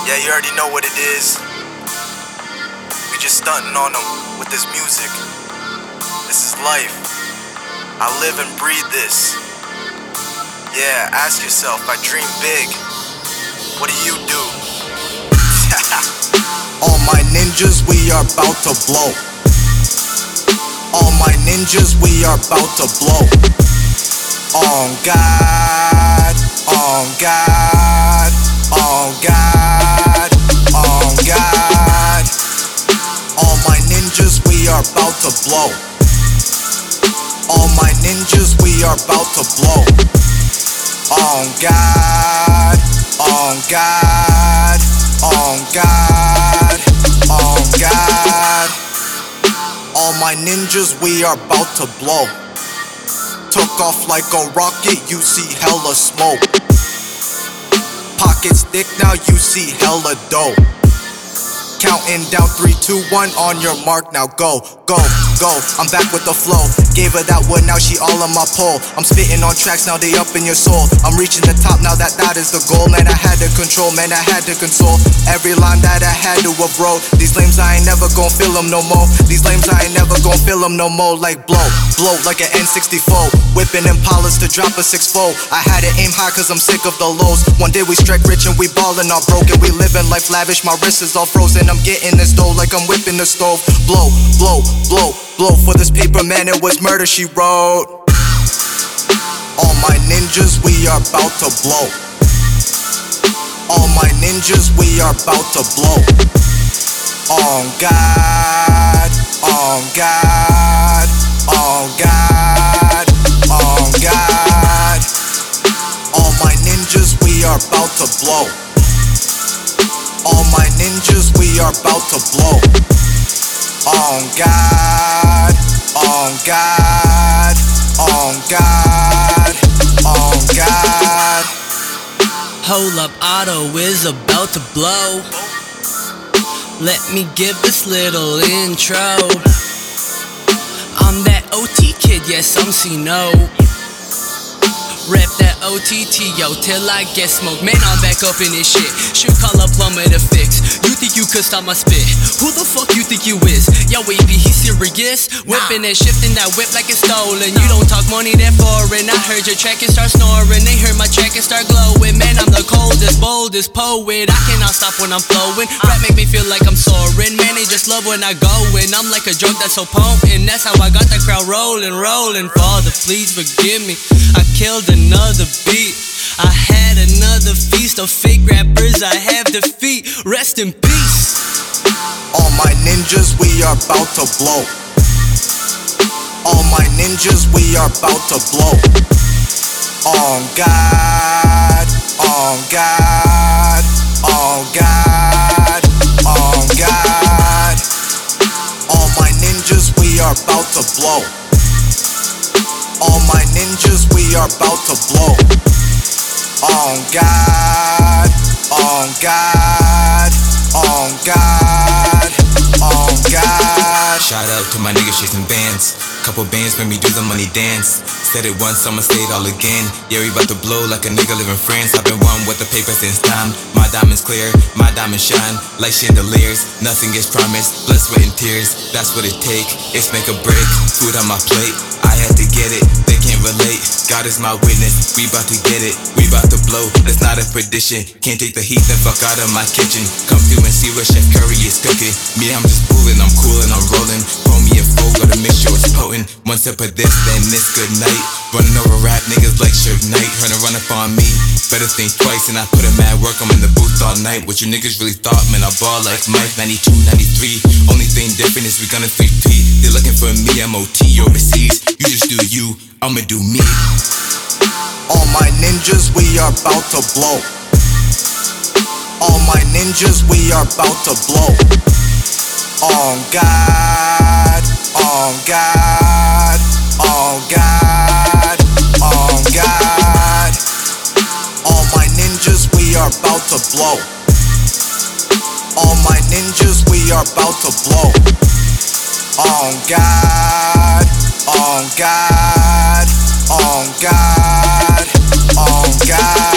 Yeah, you already know what it is. We just stunting on them with this music. This is life. I live and breathe this. Yeah, ask yourself, I dream big. What do you do? All my ninjas, we are about to blow. All my ninjas, we are about to blow. On God, on God, on God, on God. All my ninjas, we are about to blow. All my ninjas, we are about to blow. On God, on God, on God, on God. All my ninjas, we are about to blow. Took off like a rocket, you see hella smoke. Pockets thick, now you see hella dough. Counting down 3, 2, 1, on your mark, now go, go, go. I'm back with the flow, gave her that wood, now she all on my pole. I'm spitting on tracks, now they up in your soul. I'm reaching the top, now that is the goal. Man, I had to control, man, I had to console every line that I had to have wrote. These lames, I ain't never gon' feel them no more. These lames, I ain't never gon' feel them no more. Like blow, blow like an N64. Whipping Impalas to drop a 6-4. I had to aim high cause I'm sick of the lows. One day we strike rich and we ballin' all broken. We living life lavish, my wrist is all frozen. I'm getting this dough like I'm whipping the stove. Blow, blow, blow, blow for this paper, man, it was murder she wrote. All my ninjas, we are about to blow. All my ninjas, we are about to blow. On God, on God, on God, on God. All my ninjas, we are about to blow. All my ninjas, we are about to blow. On God, on God, on God, on God. Hold up, Otto is about to blow. Let me give this little intro. I'm that OT kid, yes, I'm C-No. Rep that OTT, yo, till I get smoked. Man, I'm back up in this shit. Should call a plumber to fix. You think you could stop my spit? Who the fuck you think you is? Yo, AP, he serious? Whipping and shifting that whip like it's stolen. You don't talk money, that foreign. I heard your track and start snoring. They heard my track and start glowing. Man, I'm the coldest, boldest poet. I cannot stop when I'm flowing. Rap make me feel like I'm soaring. Man, they just love when I go in. I'm like a drug that's so potent. That's how I got the crowd rolling, rolling. Father, please forgive me. I killed another beat. I had another feast of fake rappers I have defeat. Rest in peace. All my ninjas, we are about to blow. All my ninjas, we are about to blow. On God, on God, on God, on God. All my ninjas, we are about to blow. All my ninjas, we are about to blow. On God, on God, on God, on God. Shout out to my niggas chasing bands. Couple bands made me do the money dance. Said it once, I'ma say it all again. Yeah, we bout to blow like a nigga live in France. I've been one with the paper since time. My diamonds clear, my diamonds shine like chandeliers. Nothing is promised, blood, sweat, and tears. That's what it take, it's make or break. Food on my plate, I had to get it. They can't relate, God is my witness. We bout to get it, we bout to blow. It's not a perdition, can't take the heat, then fuck out of my kitchen. Come through and see what Chef Curry is cooking. Me, I'm just moving, I'm cool and I'm rolling. Pour me a full, gotta make sure it's potent. One sip of this, then it's good night. Running over rap niggas like Suge Knight. Trying to run up on me, better think twice. And I put in mad work, I'm in the booth all night. What you niggas really thought, man, I ball like Mike. 92, 93, only thing different is we gonna 3P. They're looking for me, I'm OT overseas. You just do you, I'ma do me. All my ninjas, we are about to blow. All my ninjas, we are about to blow. On God, on God, on God, on God. All my ninjas, we are about to blow. All my ninjas, we are about to blow. On God, on God, on God, on God.